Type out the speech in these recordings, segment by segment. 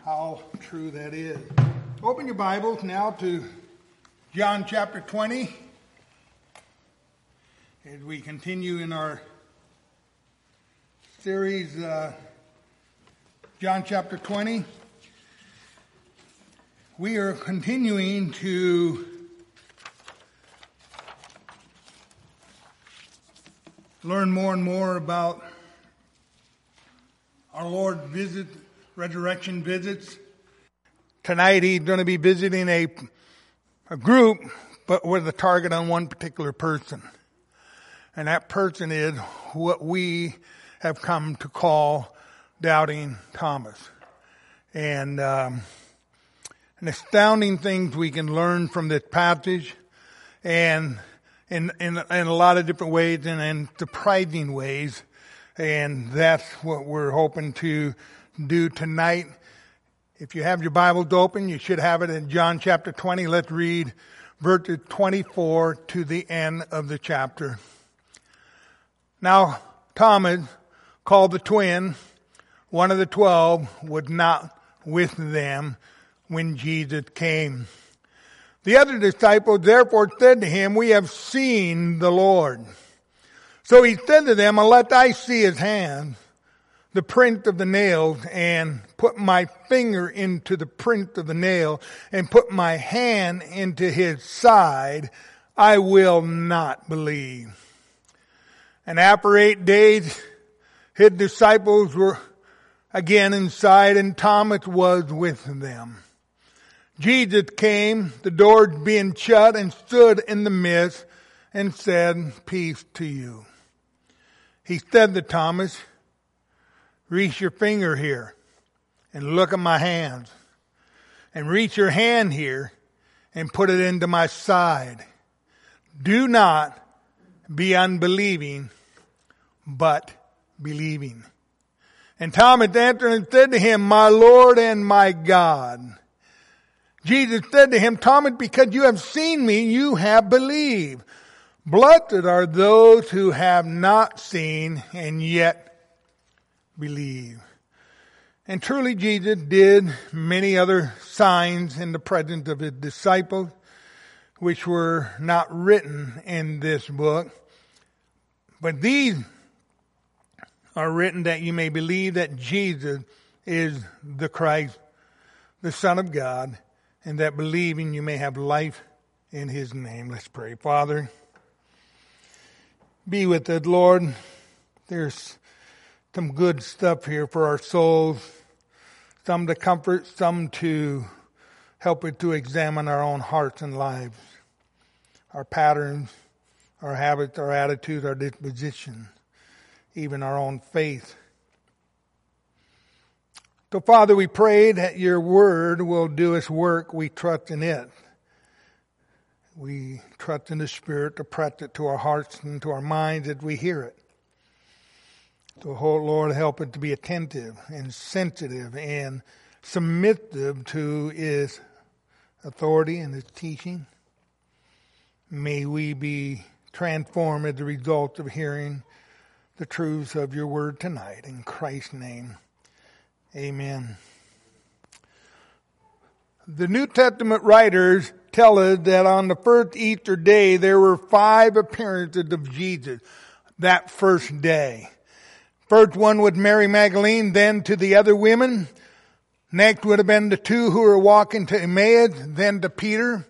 how true that is. Open your Bibles now to John chapter 20 as we continue in our series, John chapter 20. We are continuing to learn more and more about our Lord resurrection visits. Tonight he's going to be visiting a group, but with a target on one particular person. And that person is what we have come to call Doubting Thomas. And astounding things we can learn from this passage, and in a lot of different ways and in surprising ways. And that's what we're hoping to do tonight. If you have your Bibles open, you should have it in John chapter 20. Let's read verses 24 to the end of the chapter. Now, Thomas, called the twin, one of the 12, was not with them when Jesus came. The other disciples therefore said to him, "We have seen the Lord." So he said to them, "Unless I see his hand, the print of the nails, and put my finger into the print of the nail, and put my hand into his side, I will not believe." And after 8 days, his disciples were again inside, and Thomas was with them. Jesus came, the doors being shut, and stood in the midst, and said, "Peace to you." He said to Thomas, "Reach your finger here and look at my hands, and reach your hand here and put it into my side. Do not be unbelieving, but believing." And Thomas answered and said to him, "My Lord and my God." Jesus said to him, "Thomas, because you have seen me, you have believed. Blessed are those who have not seen and yet believe." And truly Jesus did many other signs in the presence of his disciples, which were not written in this book. But these are written that you may believe that Jesus is the Christ, the Son of God, and that believing you may have life in his name. Let's pray. Father, be with us, Lord. There's some good stuff here for our souls. Some to comfort, some to help us to examine our own hearts and lives. Our patterns, our habits, our attitudes, our disposition, even our own faith. So Father, we pray that your word will do its work. We trust in it. We trust in the Spirit to press it to our hearts and to our minds as we hear it. So, Lord, help it to be attentive and sensitive and submissive to his authority and his teaching. May we be transformed as a result of hearing the truths of your word tonight. In Christ's name, amen. The New Testament writers tell us that on the first Easter day, there were 5 appearances of Jesus that first day. First one was Mary Magdalene, then to the other women. Next would have been the 2 who were walking to Emmaus, then to Peter.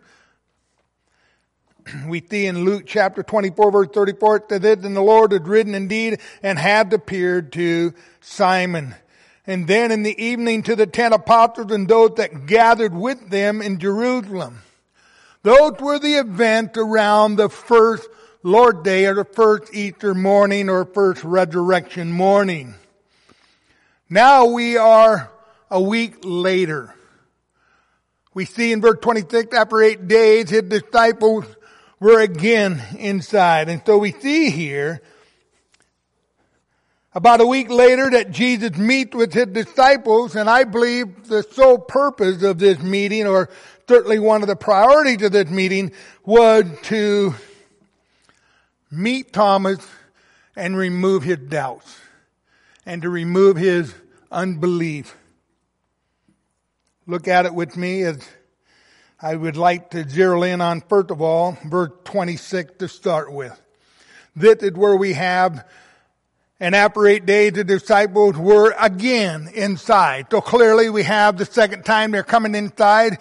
We see in Luke chapter 24, verse 34, it says, "And the Lord had risen indeed and had appeared to Simon. And then in the evening to the 10 apostles and those that gathered with them in Jerusalem." Those were the events around the first Lord's Day, or the first Easter morning, or first resurrection morning. Now we are a week later. We see in verse 26, after 8 days, his disciples were again inside. And so we see here, about a week later, that Jesus meets with his disciples, and I believe the sole purpose of this meeting, or certainly one of the priorities of this meeting, was to meet Thomas and remove his doubts and to remove his unbelief. look at it with me, as I would like to zero in on, first of all, verse 26 to start with. This is where we have, and after 8 days the disciples were again inside. So clearly we have the second time they're coming inside,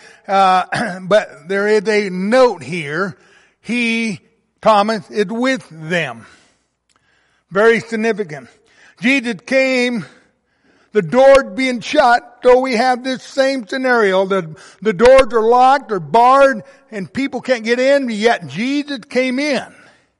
but there is a note here. Thomas, is with them. Very significant. Jesus came, the doors being shut, so we have this same scenario. The doors are locked or barred and people can't get in, yet Jesus came in.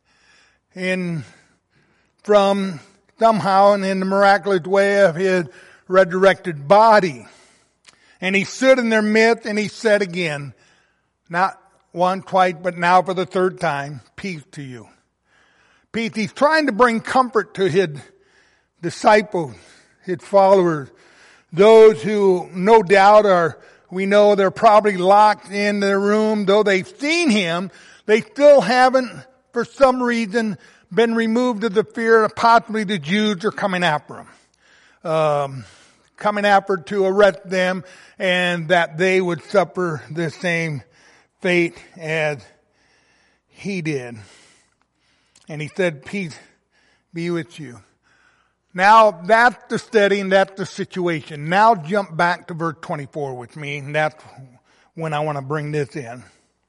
And from somehow and in the miraculous way of his resurrected body. And he stood in their midst and he said again, not once, twice, but now for the third time, peace to you. Peace. He's trying to bring comfort to his disciples, his followers, those who no doubt we know they're probably locked in their room, though they've seen him, they still haven't, for some reason, been removed of the fear of possibly the Jews are coming after them. Coming after to arrest them, and that they would suffer the same fate as he did. And he said, peace be with you. Now that's the setting, that's the situation. Now jump back to verse 24 with me, and that's when I want to bring this in.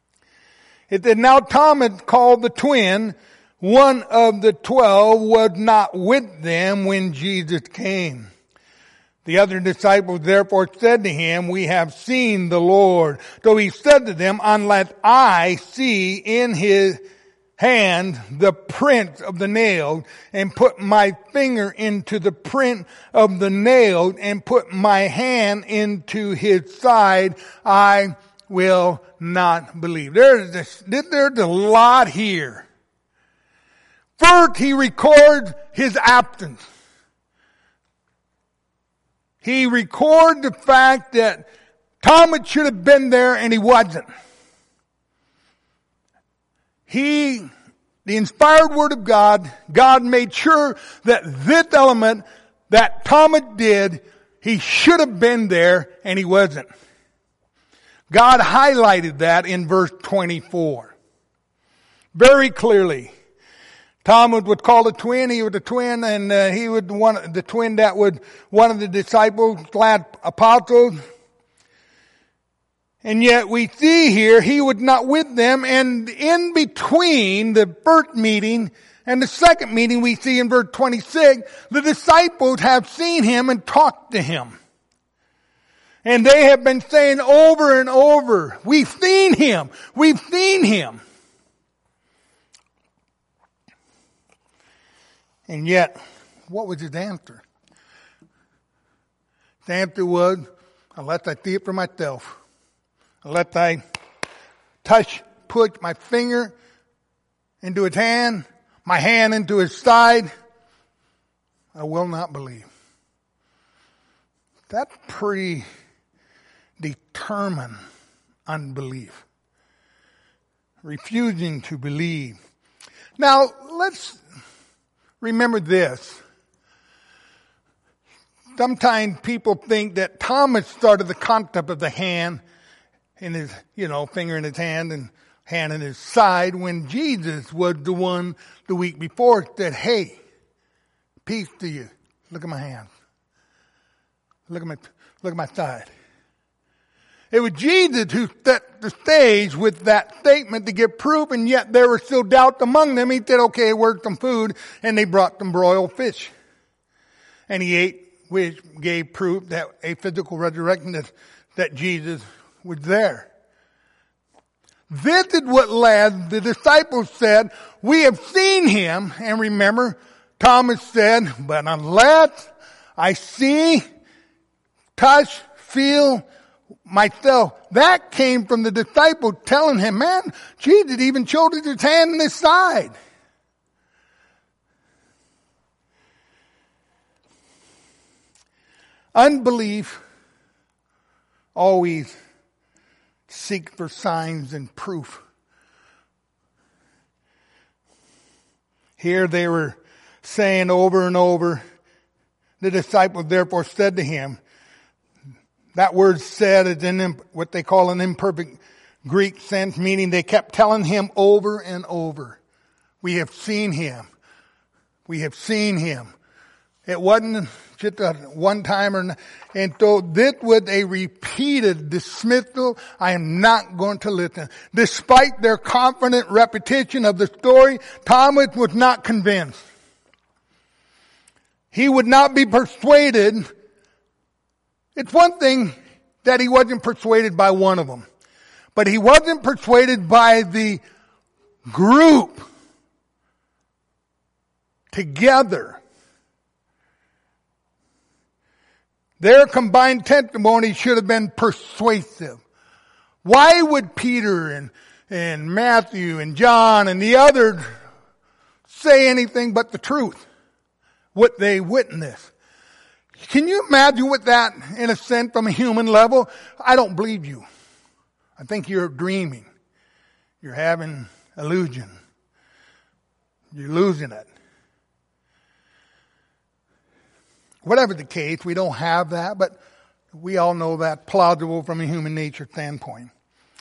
It said, now Thomas, called the twin, one of the 12, was not with them when Jesus came. The other disciples therefore said to him, we have seen the Lord. So he said to them, unless I see in his hand the print of the nail, and put my finger into the print of the nail, and put my hand into his side, I will not believe. There's a lot here. First, he records his absence. He records the fact that Thomas should have been there and he wasn't. The inspired word of God made sure that this element that Thomas did, he should have been there and he wasn't. God highlighted that in verse 24. Very clearly. Thomas was called a twin. He was a twin, and he was the twin that was one of the disciples, apostles. And yet we see here he was not with them, and in between the first meeting and the second meeting we see in verse 26, the disciples have seen him and talked to him. And they have been saying over and over, we've seen him, we've seen him. And yet, what was his answer? His answer was, unless I see it for myself, unless I put my finger into his hand, my hand into his side, I will not believe. That's pretty determined unbelief. Refusing to believe. Now, let's remember this. Sometimes people think that Thomas started the concept of the hand in his, finger in his hand and hand in his side, when Jesus was the one the week before said, hey, peace to you. Look at my hand. Look at my side. It was Jesus who set the stage with that statement to give proof, and yet there were still doubts among them. He said, okay, where's some food? And they brought some broiled fish. And he ate, which gave proof that a physical resurrection, that Jesus was there. This is what led, the disciples said, we have seen him. And remember, Thomas said, but unless I see, touch, feel myself. That came from the disciple telling him, man, Jesus even showed his hand in his side. Unbelief always seeks for signs and proof. Here they were saying over and over, the disciples therefore said to him, That word said is in what they call an imperfect Greek sense, meaning they kept telling him over and over, we have seen him. We have seen him. It wasn't just a one-timer. And so this was a repeated dismissal. I am not going to listen. Despite their confident repetition of the story, Thomas was not convinced. He would not be persuaded. It's one thing that he wasn't persuaded by one of them, but he wasn't persuaded by the group together. Their combined testimony should have been persuasive. Why would Peter and Matthew and John and the others say anything but the truth? What they witnessed. Can you imagine what that, in a sense, from a human level? I don't believe you. I think you're dreaming. You're having illusion. You're losing it. Whatever the case, we don't have that, but we all know that plausible from a human nature standpoint.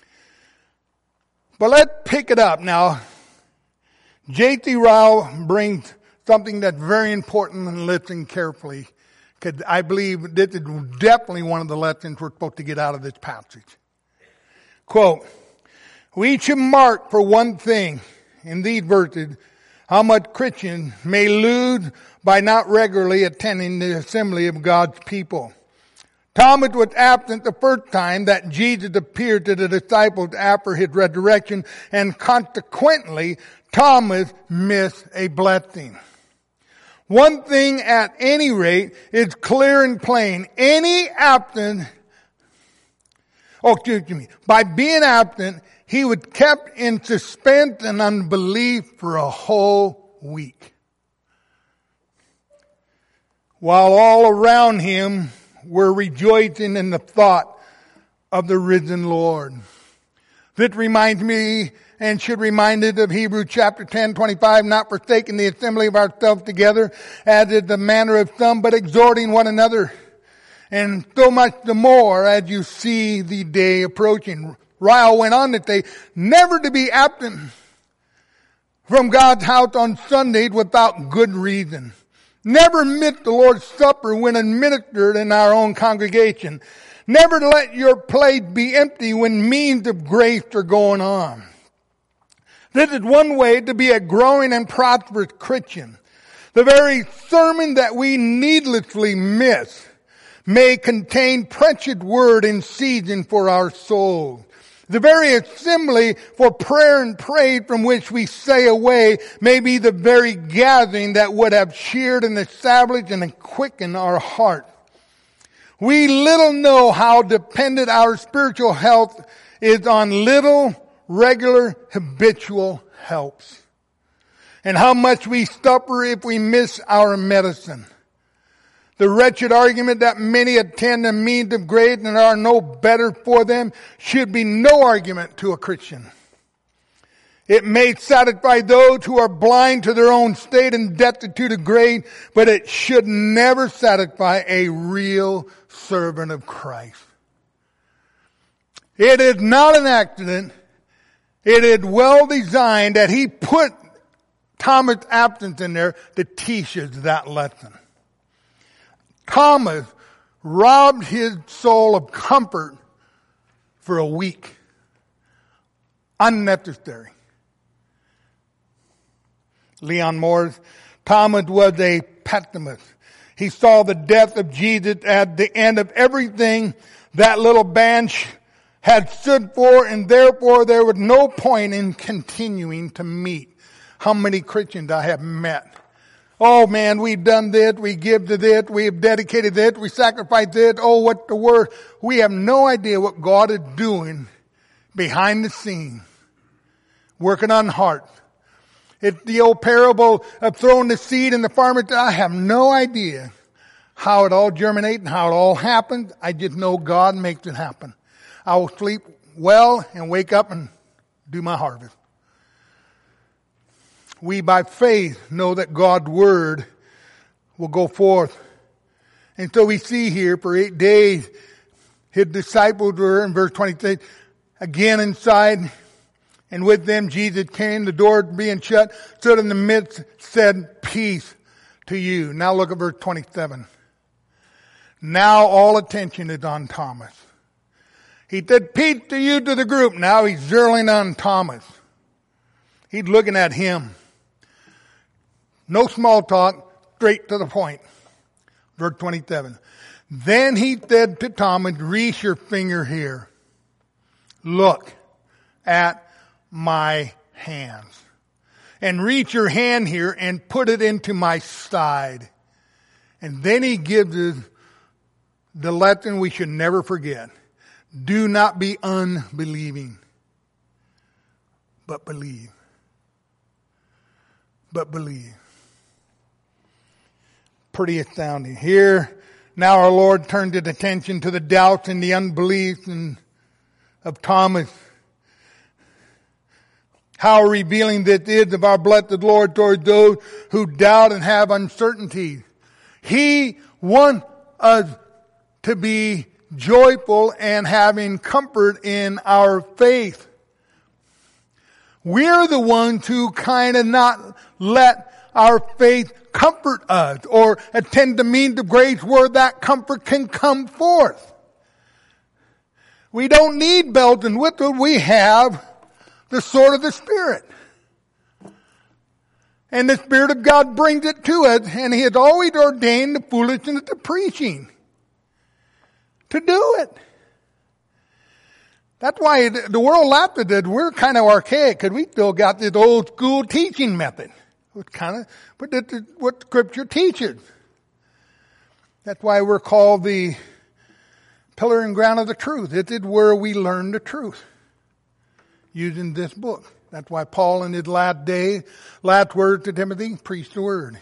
But let's pick it up now. J.T. Ryle brings something that's very important, and listen carefully, because I believe this is definitely one of the lessons we're supposed to get out of this passage. Quote, we should mark for one thing in these verses how much Christians may lose by not regularly attending the assembly of God's people. Thomas was absent the first time that Jesus appeared to the disciples after his resurrection, and consequently, Thomas missed a blessing. One thing at any rate is clear and plain. By being absent, he was kept in suspense and unbelief for a whole week, while all around him were rejoicing in the thought of the risen Lord. This reminds me and should remind us of Hebrews chapter 10:25, not forsaking the assembly of ourselves together, as is the manner of some, but exhorting one another. And so much the more as you see the day approaching. Ryle went on to say, never to be absent from God's house on Sundays without good reason. Never miss the Lord's Supper when administered in our own congregation. Never to let your plate be empty when means of grace are going on. This is one way to be a growing and prosperous Christian. The very sermon that we needlessly miss may contain precious word in season for our souls. The very assembly for prayer and praise from which we stay away may be the very gathering that would have cheered and established and quickened our heart. We little know how dependent our spiritual health is on little, regular, habitual helps, and how much we suffer if we miss our medicine. The wretched argument that many attend the means of grace and are no better for them should be no argument to a Christian. It may satisfy those who are blind to their own state and destitute of grace, but it should never satisfy a real servant of Christ. It is not an accident. It is well designed that he put Thomas' absence in there to teach us that lesson. Thomas robbed his soul of comfort for a week. Unnecessary. Leon Morris, Thomas was a pessimist. He saw the death of Jesus at the end of everything that little band had stood for, and therefore there was no point in continuing to meet. How many Christians I have met. Oh man, we've done this, we give to this, we have dedicated this, we sacrificed this. Oh, what the word. We have no idea what God is doing behind the scenes, working on hearts. It's the old parable of throwing the seed in the farmer. I have no idea how it all germinates and how it all happens. I just know God makes it happen. I will sleep well and wake up and do my harvest. We by faith know that God's word will go forth. And so we see here for 8 days, His disciples were, in verse 26, again inside, and with them Jesus came, the door being shut, stood in the midst, said, peace to you. Now look at verse 27. Now all attention is on Thomas. He said, peace to you, to the group. Now he's zeroing on Thomas. He's looking at him. No small talk, straight to the point. Verse 27. Then he said to Thomas, reach your finger here. Look at my hands. And reach your hand here and put it into my side. And then he gives us the lesson we should never forget. Do not be unbelieving, but believe. But believe. Pretty astounding. Here, now our Lord turned his attention to the doubts and the unbelief of Thomas. How revealing this is of our blessed Lord towards those who doubt and have uncertainty. He wants us to be joyful and having comfort in our faith. We're the ones who kind of not let our faith comfort us or attend to means of grace where that comfort can come forth. We don't need bells and whistles. We have the sword of the Spirit. And the Spirit of God brings it to us, and He has always ordained the foolishness of preaching to do it. That's why the world laughed at it. We're kind of archaic because we still got this old school teaching method. It's kind of, but that's what Scripture teaches. That's why we're called the pillar and ground of the truth. It is where we learn the truth using this book. That's why Paul in his last word to Timothy, preached the word.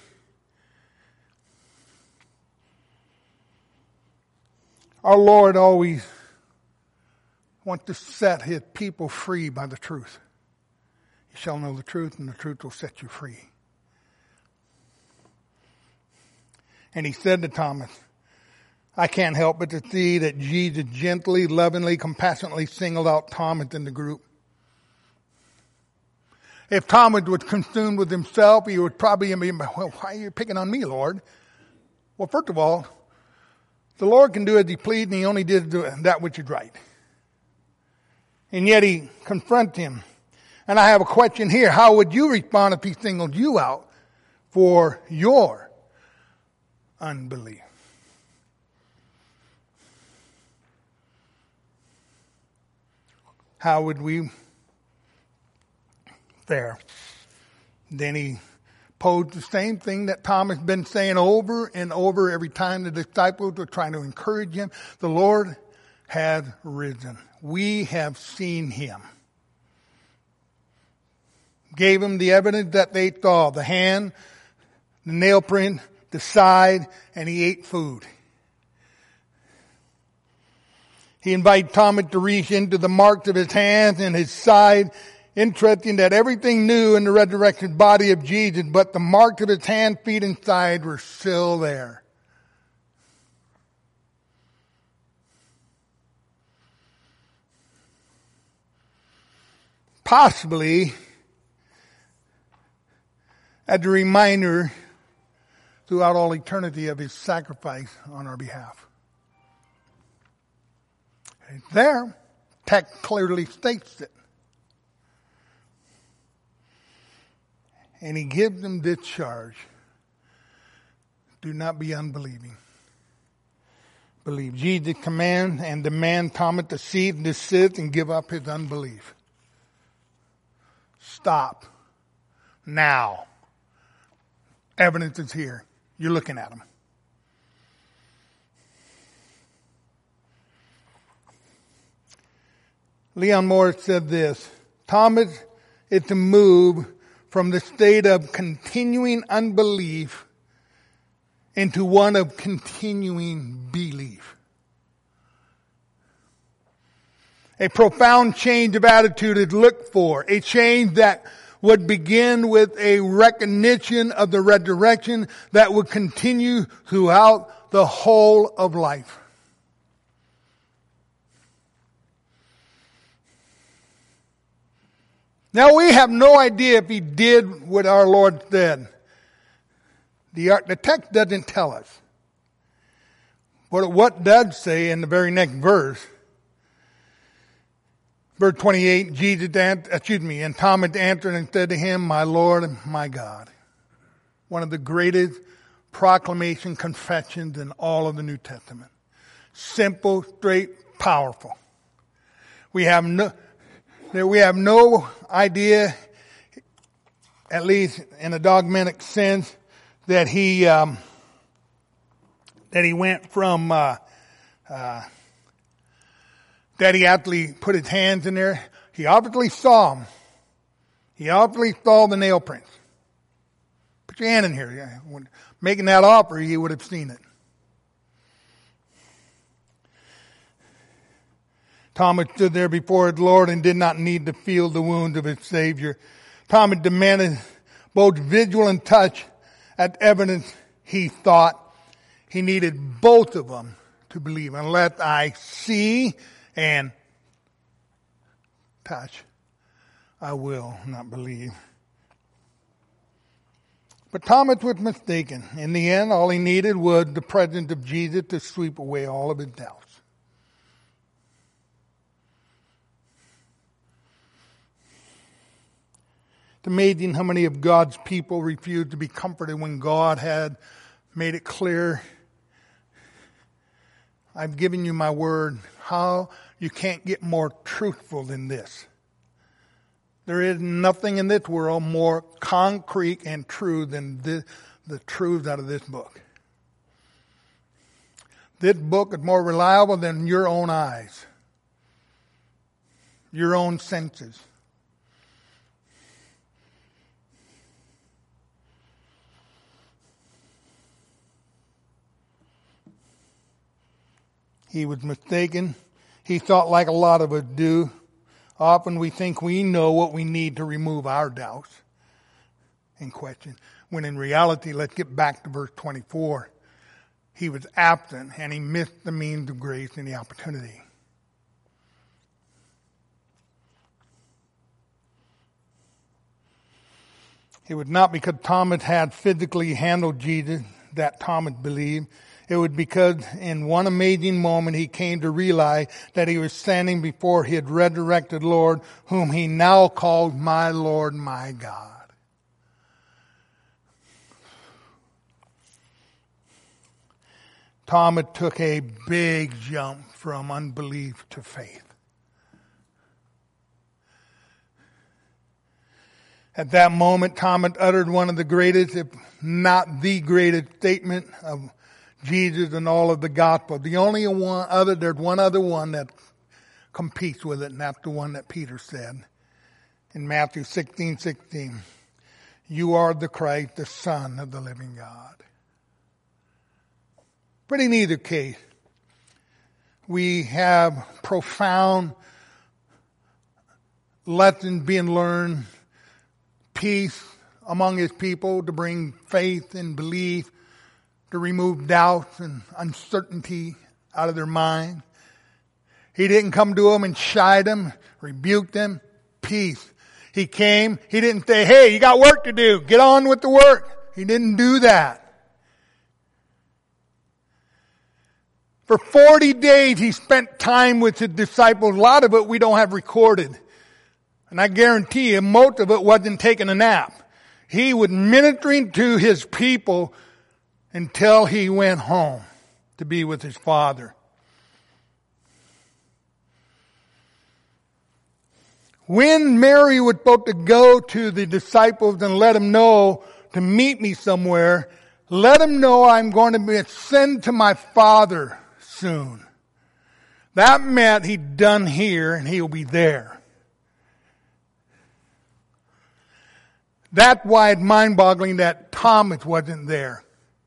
Our Lord always wants to set His people free by the truth. You shall know the truth, and the truth will set you free. And He said to Thomas, I can't help but to see that Jesus gently, lovingly, compassionately singled out Thomas in the group. If Thomas was consumed with himself, he would probably be, well, why are you picking on me, Lord? Well, first of all, the Lord can do as He pleased, and He only did that which is right. And yet He confronts him. And I have a question here. How would you respond if He singled you out for your unbelief? How would we fare? Then He posed the same thing that Thomas been saying over and over every time the disciples were trying to encourage him. The Lord has risen. We have seen Him. Gave him the evidence that they saw. The hand, the nail print, the side, and He ate food. He invited Thomas to reach into the marks of His hands and His side. Interesting that everything new in the resurrected body of Jesus, but the marks of His hand, feet, and side were still there. Possibly as a reminder throughout all eternity of His sacrifice on our behalf. It's there. Text clearly states it. And He gives them this charge. Do not be unbelieving. Believe. Jesus commands and demands Thomas to cease, desist, and give up his unbelief. Stop. Now. Evidence is here. You're looking at them. Leon Morris said this, Thomas is to move from the state of continuing unbelief into one of continuing belief. A profound change of attitude is looked for. A change that would begin with a recognition of the resurrection that would continue throughout the whole of life. Now we have no idea if he did what our Lord said. The text doesn't tell us. But what does say in the very next verse, verse 28, and Thomas answered and said to him, my Lord and my God. One of the greatest proclamation confessions in all of the New Testament. Simple, straight, powerful. We have no idea, at least in a dogmatic sense, that he went from that he actually put his hands in there. He obviously saw them. He obviously saw the nail prints. Put your hand in here. When making that offer, he would have seen it. Thomas stood there before his Lord and did not need to feel the wounds of his Savior. Thomas demanded both visual and touch as evidence. He thought he needed both of them to believe. Unless I see and touch, I will not believe. But Thomas was mistaken. In the end, all he needed was the presence of Jesus to sweep away all of his doubts. It's amazing how many of God's people refused to be comforted when God had made it clear, I've given you my word. How you can't get more truthful than this. There is nothing in this world more concrete and true than the truths out of this book. This book is more reliable than your own eyes, your own senses. He was mistaken. He thought like a lot of us do. Often we think we know what we need to remove our doubts and questions. When in reality, let's get back to verse 24. He was absent and he missed the means of grace and the opportunity. It was not because Thomas had physically handled Jesus that Thomas believed. It was because in one amazing moment he came to realize that he was standing before his resurrected Lord, whom he now called my Lord, my God. Thomas took a big jump from unbelief to faith. At that moment, Thomas uttered one of the greatest, if not the greatest statement of Jesus and all of the gospel. There's one other one that competes with it, and that's the one that Peter said in Matthew 16:16. You are the Christ, the Son of the living God. But in either case, we have profound lessons being learned, peace among his people to bring faith and belief, to remove doubts and uncertainty out of their mind. He didn't come to them and chide them, rebuke them. Peace. He came. He didn't say, hey, you got work to do. Get on with the work. He didn't do that. For 40 days he spent time with his disciples. A lot of it we don't have recorded. And I guarantee you most of it wasn't taking a nap. He was ministering to his people until he went home to be with his Father. When Mary was supposed to go to the disciples and let them know to meet me somewhere, let them know I'm going to be ascend to my Father soon. That meant he'd done here and he'll be there. That's why it's mind-boggling that Thomas wasn't there.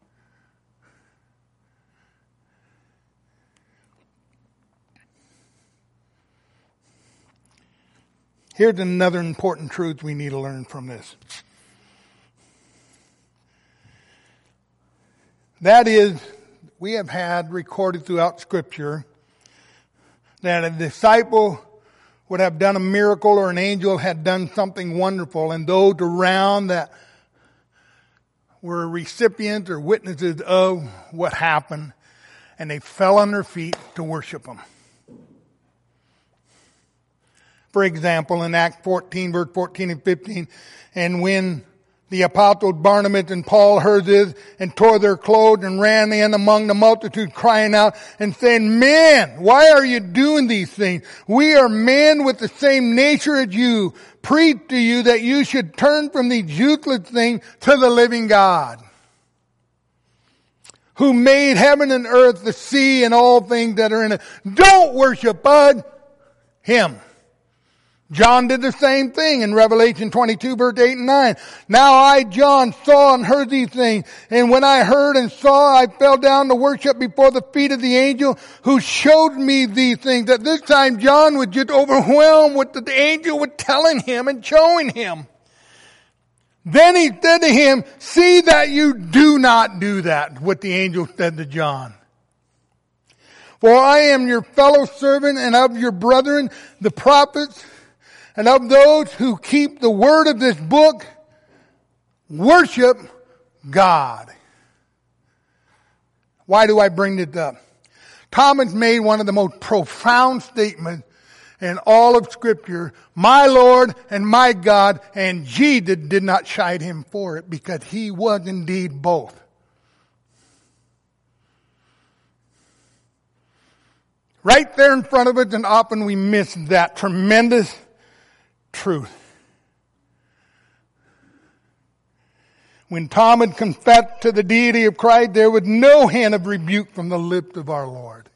Here's another important truth we need to learn from this. That is, we have had recorded throughout Scripture that a disciple would have done a miracle or an angel had done something wonderful, and those around that were recipients or witnesses of what happened, and they fell on their feet to worship him. For example, in Acts 14, verse 14 and 15, and when the apostles Barnabas and Paul heard this, and tore their clothes and ran in among the multitude, crying out and saying, "Men, why are you doing these things? We are men with the same nature as you. Preach to you that you should turn from these useless things to the living God, who made heaven and earth, the sea, and all things that are in it." Don't worship him. John did the same thing in Revelation 22, verse 8 and 9. "Now I, John, saw and heard these things. And when I heard and saw, I fell down to worship before the feet of the angel who showed me these things." At this time, John was just overwhelmed with what the angel was telling him and showing him. Then he said to him, "See that you do not do that," what the angel said to John. "For I am your fellow servant and of your brethren, the prophets, and of those who keep the word of this book. Worship God." Why do I bring this up? Thomas made one of the most profound statements in all of Scripture. My Lord and my God, and Jesus did not chide him for it, because he was indeed both. Right there in front of us, and often we miss that tremendous truth. When Thomas confessed to the deity of Christ, there was no hint of rebuke from the lips of our Lord.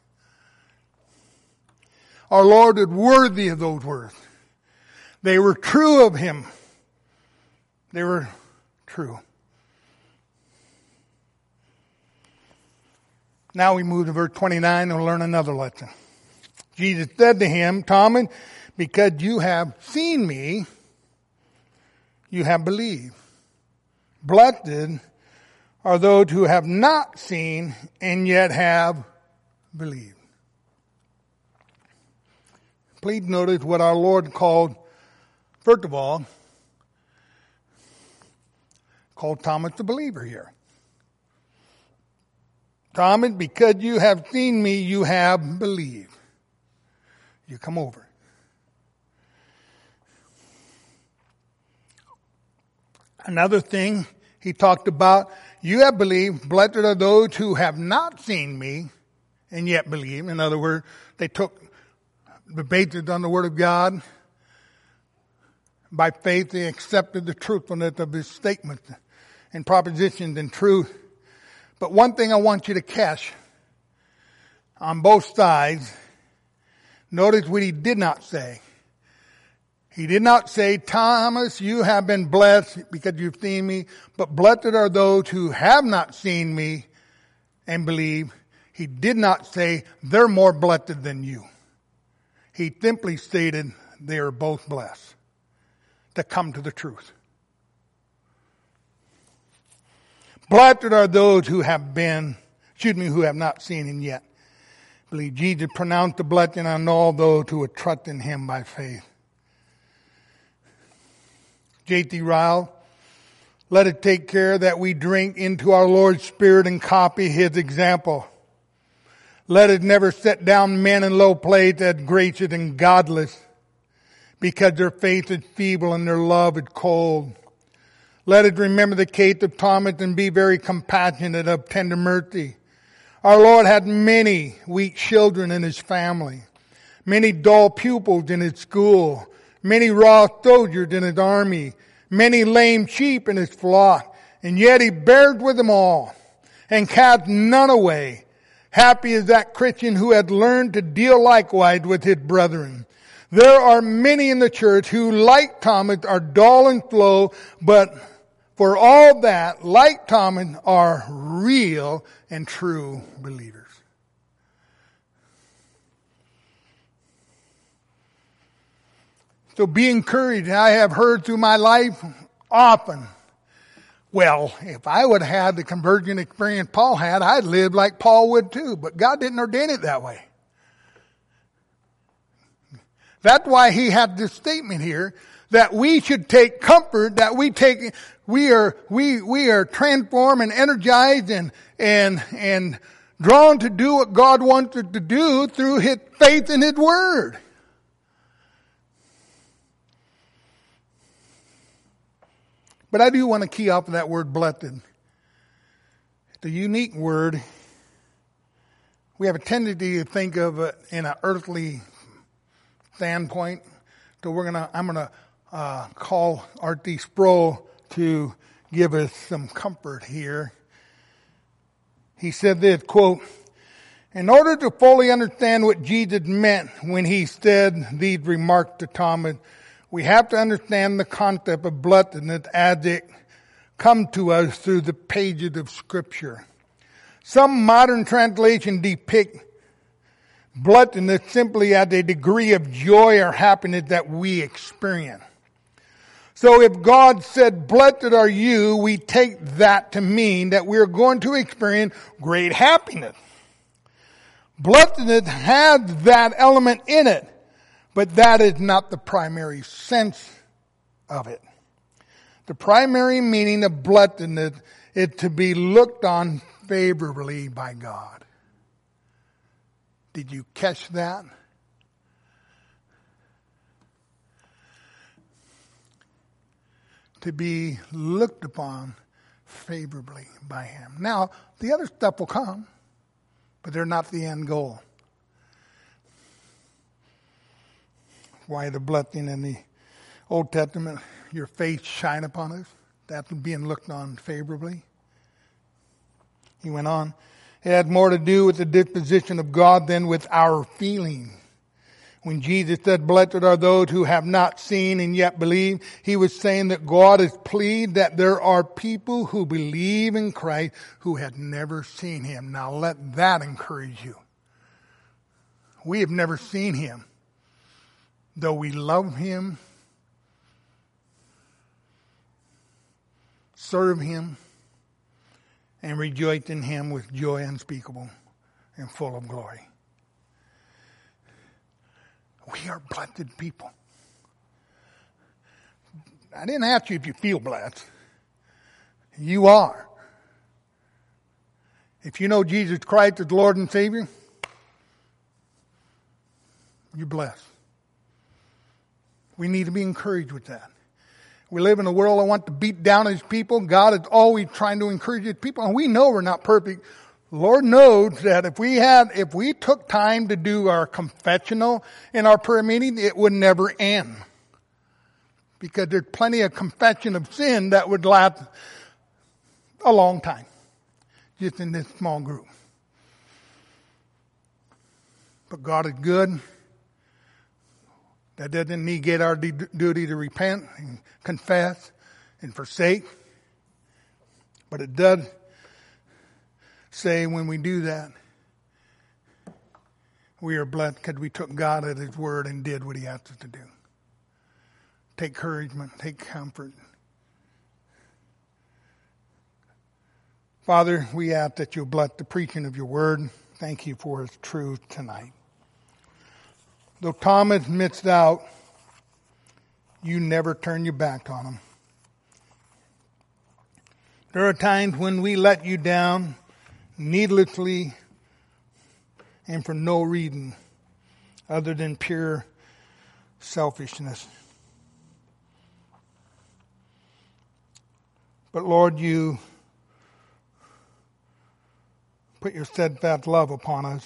Our Lord is worthy of those words. They were true of him. They were true. Now we move to verse 29 and we'll learn another lesson. Jesus said to him, "Thomas, because you have seen me, you have believed. Blessed are those who have not seen and yet have believed." Please notice what our Lord called, first of all, called Thomas the believer here. "Thomas, because you have seen me, you have believed." You come over. Another thing he talked about, you have believed. Blessed are those who have not seen me and yet believe. In other words, they took the basis on the Word of God. By faith, they accepted the truthfulness of his statements and propositions and truth. But one thing I want you to catch on both sides, notice what he did not say. He did not say, "Thomas, you have been blessed because you've seen me," but "Blessed are those who have not seen me and believe." He did not say, "They're more blessed than you." He simply stated, they are both blessed to come to the truth. Blessed are those who have not seen and yet believe. Jesus pronounced the blessing on all those who would trust in him by faith. J.T. Ryle, let us take care that we drink into our Lord's Spirit and copy his example. Let us never set down men in low place as gracious and godless, because their faith is feeble and their love is cold. Let us remember the case of Thomas and be very compassionate, of tender mercy. Our Lord had many weak children in his family, many dull pupils in his school, many raw soldiers in his army, many lame sheep in his flock, and yet he bears with them all and cast none away. Happy is that Christian who had learned to deal likewise with his brethren. There are many in the church who, like Thomas, are dull and slow, but for all that, like Thomas, are real and true believers. So be encouraged. I have heard through my life often, well, if I would have had the conversion experience Paul had, I'd live like Paul would too. But God didn't ordain it that way. That's why he had this statement here that we should take comfort, that we are transformed and energized and drawn to do what God wants us to do through His faith in His Word. But I do want to key off of that word blessed. The unique word, we have a tendency to think of it in an earthly standpoint. So I'm gonna call R.T. Sproul to give us some comfort here. He said this, quote, "In order to fully understand what Jesus meant when he said these remarks to Thomas, we have to understand the concept of blessedness as it come to us through the pages of Scripture. Some modern translations depict blessedness simply as a degree of joy or happiness that we experience. So if God said, 'Blessed are you,' we take that to mean that we're going to experience great happiness. Blessedness has that element in it, but that is not the primary sense of it. The primary meaning of blessedness is to be looked on favorably by God." Did you catch that? To be looked upon favorably by Him. Now, the other stuff will come, but they're not the end goal. Why the blessing in the Old Testament, your face shine upon us, that's being looked on favorably. He went on, it had more to do with the disposition of God than with our feelings. When Jesus said, "Blessed are those who have not seen and yet believe," he was saying that God is pleased that there are people who believe in Christ who have never seen Him. Now let that encourage you. We have never seen Him. Though we love Him, serve Him, and rejoice in Him with joy unspeakable and full of glory. We are blessed people. I didn't ask you if you feel blessed. You are. If you know Jesus Christ as Lord and Savior, you're blessed. We need to be encouraged with that. We live in a world that wants to beat down His people. God is always trying to encourage His people. And we know we're not perfect. Lord knows that if we took time to do our confessional in our prayer meeting, it would never end. Because there's plenty of confession of sin that would last a long time. Just in this small group. But God is good. That doesn't negate our duty to repent and confess and forsake. But it does say when we do that, we are blessed because we took God at His word and did what He asked us to do. Take encouragement, take comfort. Father, we ask that you'll bless the preaching of your word. Thank you for its truth tonight. Though Thomas missed out, you never turn your back on him. There are times when we let you down needlessly and for no reason other than pure selfishness. But Lord, you put your steadfast love upon us.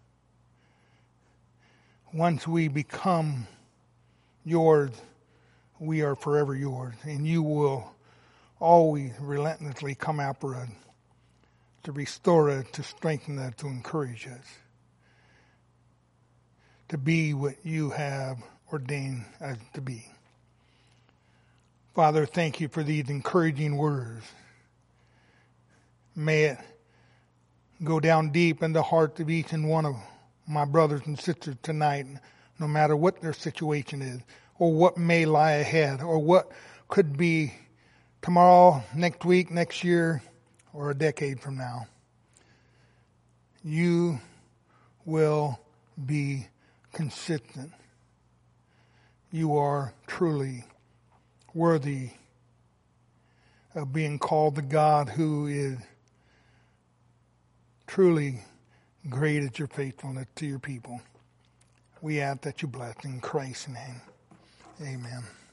Once we become yours, we are forever yours. And you will always relentlessly come after us to restore us, to strengthen us, to encourage us, to be what you have ordained us to be. Father, thank you for these encouraging words. May it go down deep in the heart of each and one of my brothers and sisters tonight, no matter what their situation is, or what may lie ahead, or what could be tomorrow, next week, next year, or a decade from now. You will be consistent. you are truly worthy of being called the God who is truly great at your faithfulness to your people. We ask that you bless in Christ's name. Amen.